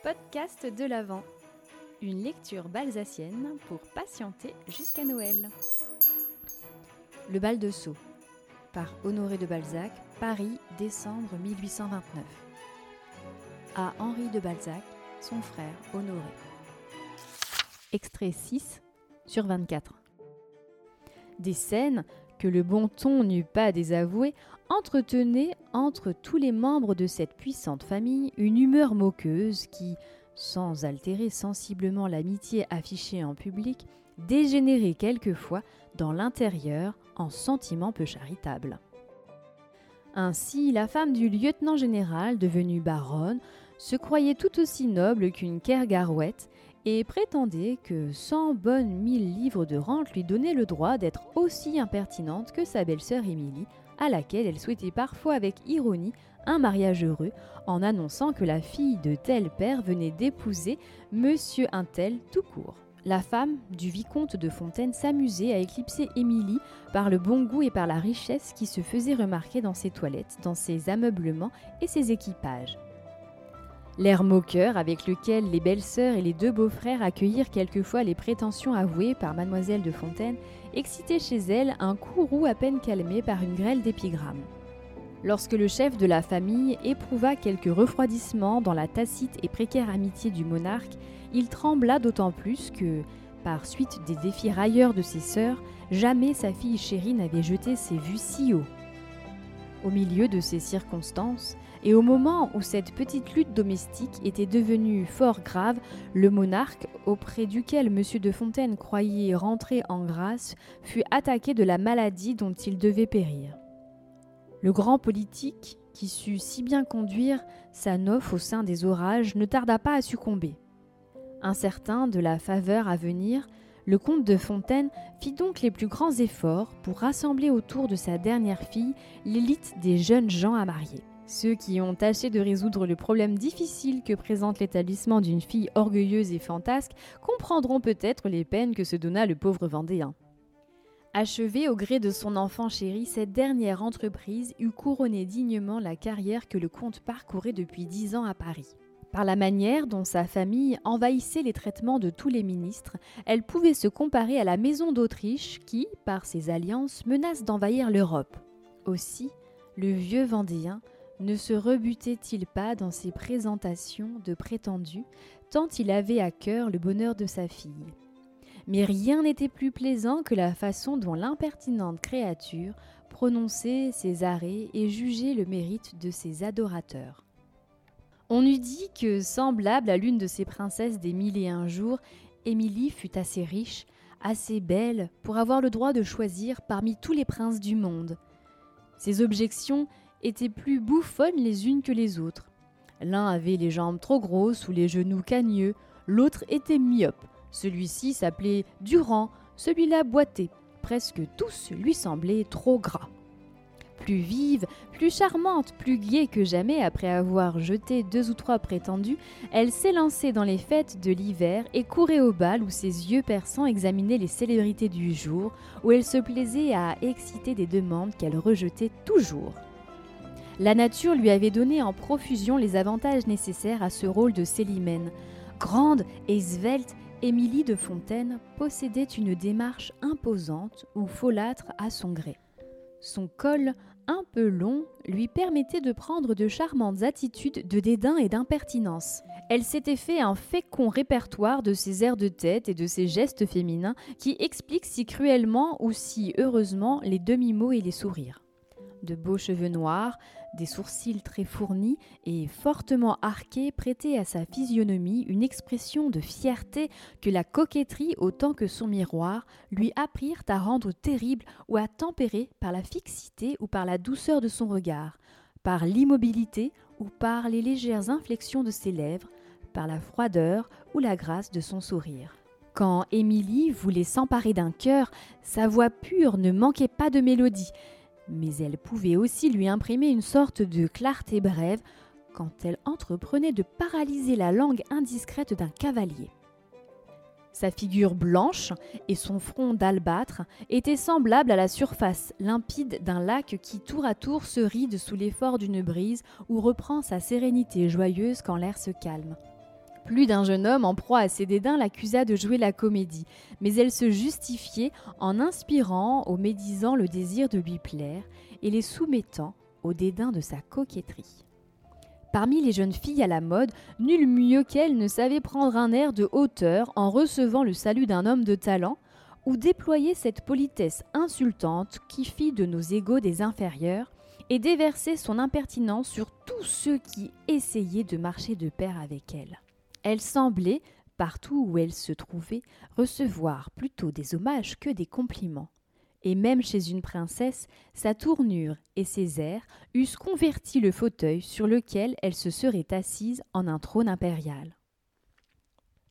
Podcast de l'Avent, une lecture balsacienne pour patienter jusqu'à Noël. Le bal de Sceaux, par Honoré de Balzac, Paris, décembre 1829. À Henri de Balzac, son frère Honoré. Extrait 6/24. Des scènes que le bon ton n'eût pas désavouées entretenaient entre tous les membres de cette puissante famille une humeur moqueuse qui, sans altérer sensiblement l'amitié affichée en public, dégénérait quelquefois dans l'intérieur en sentiments peu charitables. Ainsi, la femme du lieutenant général, devenue baronne, se croyait tout aussi noble qu'une Kergarouët et prétendait que 100 bonnes 1000 livres de rente lui donnaient le droit d'être aussi impertinente que sa belle-sœur Émilie, à laquelle elle souhaitait parfois avec ironie un mariage heureux, en annonçant que la fille de tel père venait d'épouser monsieur un tel tout court. La femme du vicomte de Fontaine s'amusait à éclipser Émilie par le bon goût et par la richesse qui se faisait remarquer dans ses toilettes, dans ses ameublements et ses équipages. L'air moqueur avec lequel les belles-sœurs et les deux beaux-frères accueillirent quelquefois les prétentions avouées par mademoiselle de Fontaine excitait chez elle un courroux à peine calmé par une grêle d'épigrammes. Lorsque le chef de la famille éprouva quelque refroidissement dans la tacite et précaire amitié du monarque, il trembla d'autant plus que, par suite des défis railleurs de ses sœurs, jamais sa fille chérie n'avait jeté ses vues si haut. Au milieu de ces circonstances, et au moment où cette petite lutte domestique était devenue fort grave, le monarque, auprès duquel M. de Fontaine croyait rentrer en grâce, fut attaqué de la maladie dont il devait périr. Le grand politique, qui sut si bien conduire sa nauf au sein des orages, ne tarda pas à succomber. Incertain de la faveur à venir, le comte de Fontaine fit donc les plus grands efforts pour rassembler autour de sa dernière fille l'élite des jeunes gens à marier. Ceux qui ont tâché de résoudre le problème difficile que présente l'établissement d'une fille orgueilleuse et fantasque comprendront peut-être les peines que se donna le pauvre Vendéen. Achevée au gré de son enfant chéri, cette dernière entreprise eut couronné dignement la carrière que le comte parcourait depuis 10 ans à Paris. Par la manière dont sa famille envahissait les traitements de tous les ministres, elle pouvait se comparer à la maison d'Autriche qui, par ses alliances, menace d'envahir l'Europe. Aussi, le vieux Vendéen ne se rebutait-il pas dans ses présentations de prétendus, tant il avait à cœur le bonheur de sa fille. Mais rien n'était plus plaisant que la façon dont l'impertinente créature prononçait ses arrêts et jugeait le mérite de ses adorateurs. On eût dit que, semblable à l'une de ces princesses des 1001 jours, Émilie fut assez riche, assez belle pour avoir le droit de choisir parmi tous les princes du monde. Ses objections étaient plus bouffonnes les unes que les autres. L'un avait les jambes trop grosses ou les genoux cagneux, l'autre était myope. Celui-ci s'appelait Durand, celui-là boitait. Presque tous lui semblaient trop gras. Plus vive, plus charmante, plus gaie que jamais après avoir jeté 2 ou 3 prétendus, elle s'élançait dans les fêtes de l'hiver et courait au bal où ses yeux perçants examinaient les célébrités du jour, où elle se plaisait à exciter des demandes qu'elle rejetait toujours. La nature lui avait donné en profusion les avantages nécessaires à ce rôle de Célimène. Grande et svelte, Émilie de Fontaine possédait une démarche imposante ou folâtre à son gré. Son col, un peu long, lui permettait de prendre de charmantes attitudes de dédain et d'impertinence. Elle s'était fait un fécond répertoire de ses airs de tête et de ses gestes féminins qui expliquent si cruellement ou si heureusement les demi-mots et les sourires. De beaux cheveux noirs, des sourcils très fournis et fortement arqués prêtaient à sa physionomie une expression de fierté que la coquetterie autant que son miroir lui apprirent à rendre terrible ou à tempérer par la fixité ou par la douceur de son regard, par l'immobilité ou par les légères inflexions de ses lèvres, par la froideur ou la grâce de son sourire. Quand Émilie voulait s'emparer d'un cœur, sa voix pure ne manquait pas de mélodie, mais elle pouvait aussi lui imprimer une sorte de clarté brève quand elle entreprenait de paralyser la langue indiscrète d'un cavalier. Sa figure blanche et son front d'albâtre étaient semblables à la surface limpide d'un lac qui tour à tour se ride sous l'effort d'une brise ou reprend sa sérénité joyeuse quand l'air se calme. Plus d'un jeune homme en proie à ses dédains l'accusa de jouer la comédie, mais elle se justifiait en inspirant aux médisants le désir de lui plaire et les soumettant au dédain de sa coquetterie. Parmi les jeunes filles à la mode, nul mieux qu'elle ne savait prendre un air de hauteur en recevant le salut d'un homme de talent, ou déployer cette politesse insultante qui fit de nos égaux des inférieurs et déverser son impertinence sur tous ceux qui essayaient de marcher de pair avec elle. Elle semblait, partout où elle se trouvait, recevoir plutôt des hommages que des compliments. Et même chez une princesse, sa tournure et ses airs eussent converti le fauteuil sur lequel elle se serait assise en un trône impérial.